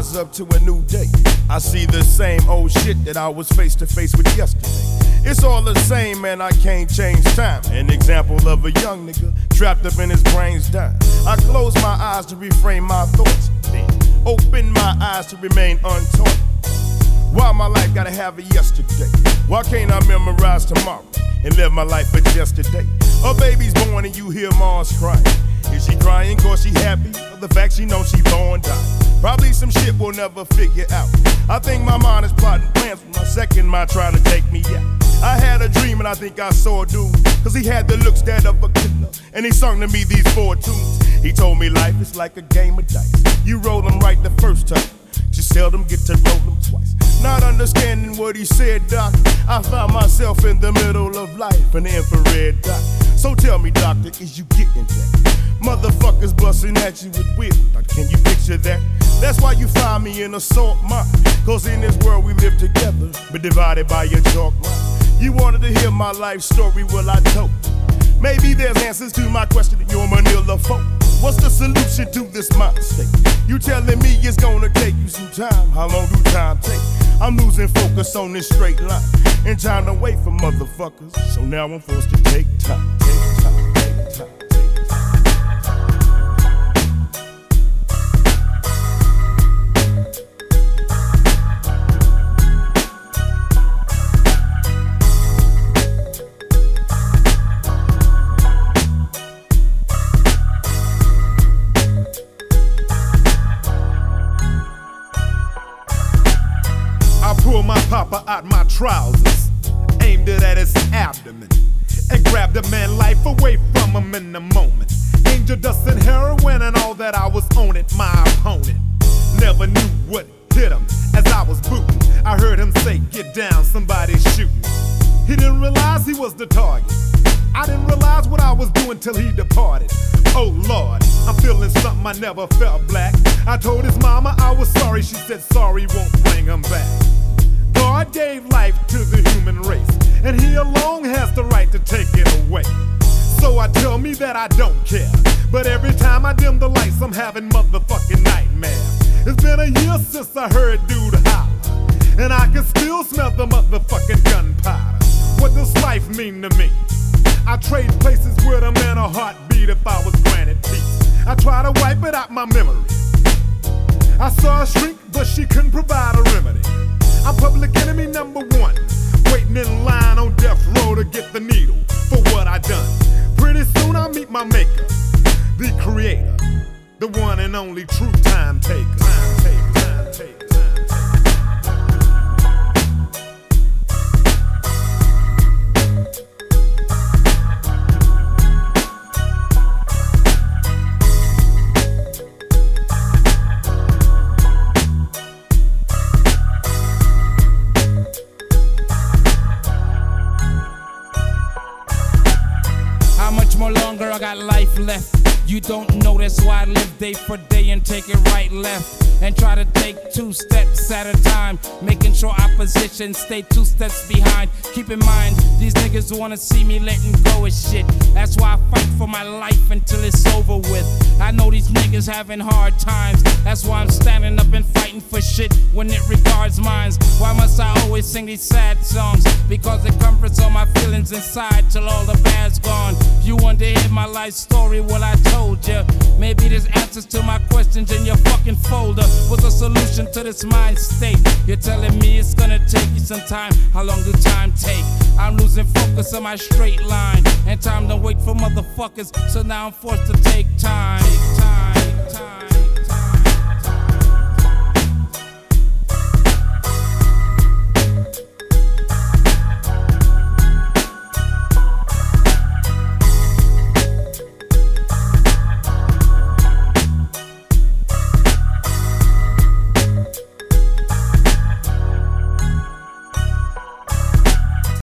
rise up to a new day. I see the same old shit that I was face to face with yesterday. It's all the same, man, I can't change time. An example of a young nigga trapped up in his brains dying. I close my eyes to reframe my thoughts, then open my eyes to remain untaught. Why my life gotta have a yesterday? Why can't I memorize tomorrow and live my life for just today? A baby's born and you hear mom's crying. Is she crying cause she happy? Or the fact she knows she born dying? Probably some shit we'll never figure out. I think my mind is plotting plans for my second mind trying to take me out. I had a dream and I think I saw a dude, cause he had the looks that of a killer, and he sung to me these 4 tunes. He told me life is like a game of dice. You roll them right the first time, you seldom get to roll them twice. Not understanding what he said, doc, I found myself in the middle of life, an infrared dot. So tell me, doctor, is you getting that? Motherfuckers busting at you with will. Can you picture that? That's why you find me in a salt mine. Cause in this world we live together, but divided by your chalk line. You wanted to hear my life story, well I told you. Maybe there's answers to my question in your Manila folk. What's the solution to this mind state? You telling me it's gonna take you some time. How long do time take? I'm losing focus on this straight line, and time to wait for motherfuckers. So now I'm forced to take time, take time, take time. Papa out my trousers, aimed it at his abdomen, and grabbed a man life away from him in a moment. Angel dust and heroin and all that, I was on it. My opponent never knew what hit him as I was booting. I heard him say, get down, somebody's shooting. He didn't realize he was the target. I didn't realize what I was doing till he departed. Oh Lord, I'm feeling something I never felt, black. I told his mama I was sorry, she said sorry won't bring him back. God gave life to the human race, and he alone has the right to take it away. So I tell me that I don't care, but every time I dim the lights I'm having motherfucking nightmares. It's been a year since I heard dude holler, and I can still smell the motherfucking gunpowder. What does life mean to me? I trade places with a man a heartbeat if I was granted peace. I try to wipe it out my memory. I saw a shrink, but she couldn't provide a remedy. I'm public enemy number 1, waiting in line on death row to get the needle for what I done. Pretty soon I'll meet my maker, the creator, the one and only true time taker. Time taker, time taker, time taker. I got life left. You don't know, that's why I live day for day and take it right, left, and try to take 2 steps at a time, making sure opposition stay 2 steps behind. Keep in mind, these niggas wanna see me letting go of shit. That's why I fight for my life until it's over with. I know these niggas having hard times. That's why I'm standing up and fighting for shit when it regards mine. Why must I always sing these sad songs? Because it comforts all my feelings inside till all the bad's gone. You want to hear my life story? Well, I told ya. Maybe there's answers to my questions in your fucking folder. What's the solution to this mind state? You're telling me it's gonna take you some time. How long do time take? I'm losing focus on my straight line, and time to wait for motherfuckers. So now I'm forced to take time. Take time.